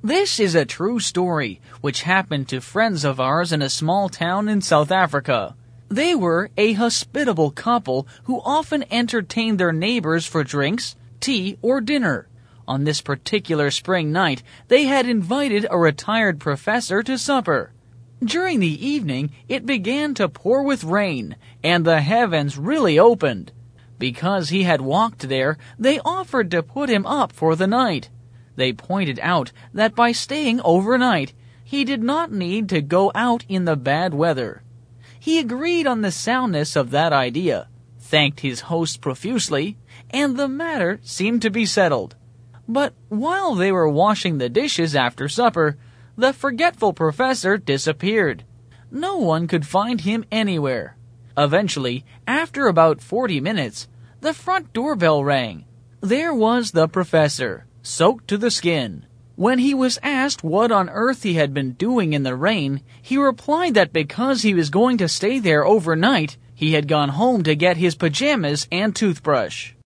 This is a true story, which happened to friends of ours in a small town in South Africa. They were a hospitable couple who often entertained their neighbors for drinks, tea, or dinner. On this particular spring night, they had invited a retired professor to supper. During the evening, it began to pour with rain, and the heavens really opened. Because he had walked there, they offered to put him up for the night. They pointed out that by staying overnight, he did not need to go out in the bad weather. He agreed on the soundness of that idea, thanked his host profusely, and the matter seemed to be settled. But while they were washing the dishes after supper, the forgetful professor disappeared. No one could find him anywhere. Eventually, after about 40 minutes, the front doorbell rang. There was the professor, soaked to the skin. When he was asked what on earth he had been doing in the rain, he replied that because he was going to stay there overnight, he had gone home to get his pajamas and toothbrush.